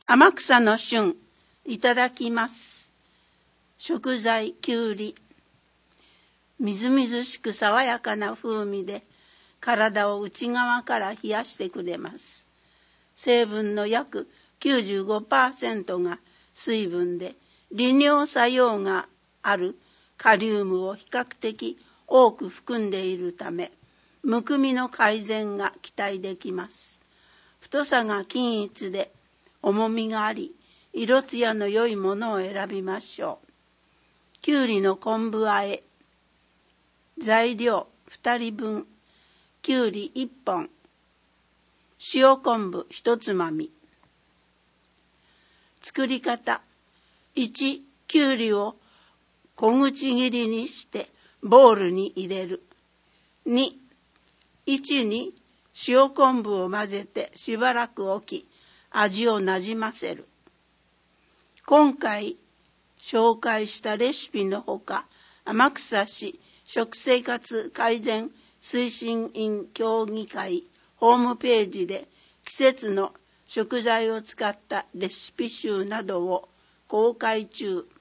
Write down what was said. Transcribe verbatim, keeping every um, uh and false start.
天草の旬、いただきます。食材きゅうり。みずみずしく爽やかな風味で体を内側から冷やしてくれます。成分の約 きゅうじゅうごパーセント が水分で、利尿作用があるカリウムを比較的多く含んでいるため、むくみの改善が期待できます。太さが均一で重みがあり、色艶の良いものを選びましょう。きゅうりの昆布和え。材料ふたりぶん、きゅうりいっぽん、塩昆布ひとつまみ。作り方。いち、きゅうりを小口切りにしてボウルに入れる。に、いちに塩昆布を混ぜてしばらく置き、味をなじませる。今回紹介したレシピのほか、天草市食生活改善推進員協議会ホームページで季節の食材を使ったレシピ集などを公開中。